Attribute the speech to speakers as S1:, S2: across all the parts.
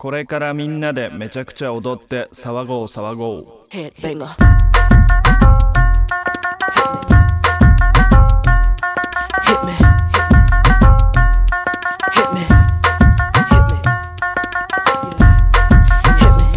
S1: これからみんなでめちゃくちゃ踊って騒ごう騒ごう。
S2: Headbanger. Hit me. Hit me. Hit me. Hit me.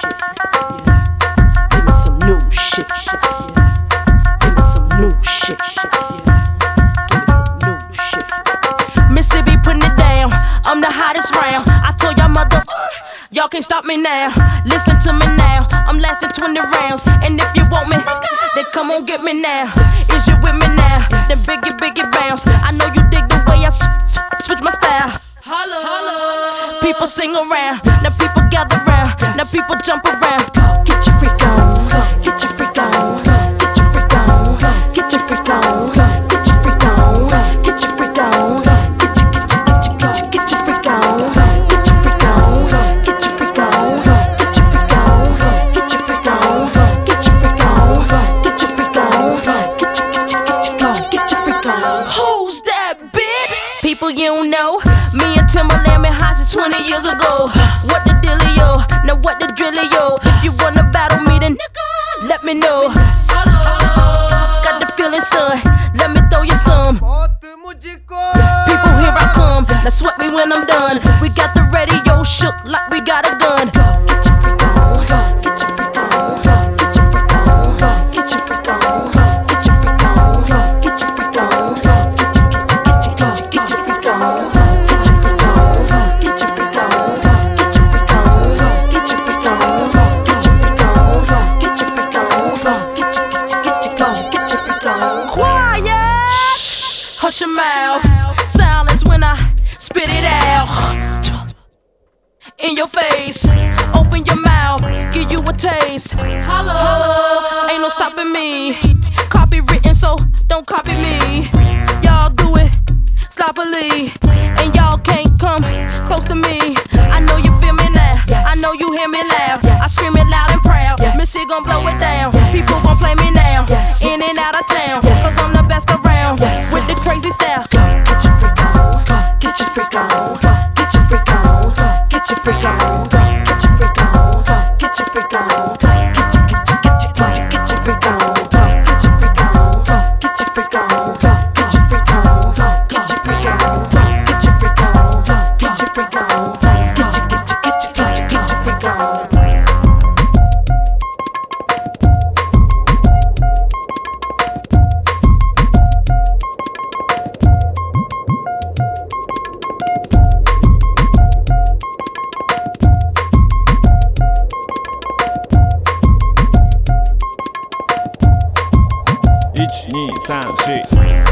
S2: Give me some new shit. Give me some new shit. Give me some new shit. Mississippi putting it down. I'm the hottest round. I told y'all mother, y'all can't stop me now. Listen to me now. I'm lasting 20 rounds. And if you want me, then come on get me now. Is you with me now? Then biggie bounce. I know you dig the way I switch my style. Holla, holla. People sing around. Now people gather round. Now people jump around. Get your freak on. Get your freak on. Get your freak on. Get your freak on. Get your freak on. Get your freak on. Get your freak on. Get your freak on. Get your freak on. Get your freak on. Get your freak on. Get your freak on. Get your freak on. Get your freak on. Who's that bitch? People you don't know. Me and Timberland been high since 20 years ago. What the dealio? Now what the drillio? If you wanna battle me, then let me know. Got the feeling, son. Let me throw you some. People, here I come. Now sweat me when I'm done. We got the radio shook like we got a gun. Get your freak on. Get your freak on. Get your freak on. Get your freak on. Get your freak on. Get your freak on. Get your freak on. Get your freak on. Get your freak on. Get your freak on. Get your freak on. Get your freak on. Get your freak on. Get your freak on. Quiet. Hush your mouth. Silence when I spit it out. In your face. Open your mouth. Give you a taste. Holla. Ain't no stopping me. Copywritten, so don't copy me. Y'all do it sloppily. And y'all can't come close to me. I know you feel me now. I know you hear me loud. I scream it loud and proud. Missy gon' blow it down. People gon' play me now. In and out of town. Cause I'm the best around. With the crazy style. Get your freak on. Get your freak on. Get your freak on. Get your freak on. Get your freak on. Get your freak on. Get your freak on. Get your freak on. Get your freak on. Get your freak on. Get your freak on. Get your freak on. Get your freak on. Get your freak on. Get your freak on.
S1: 1、2、3、4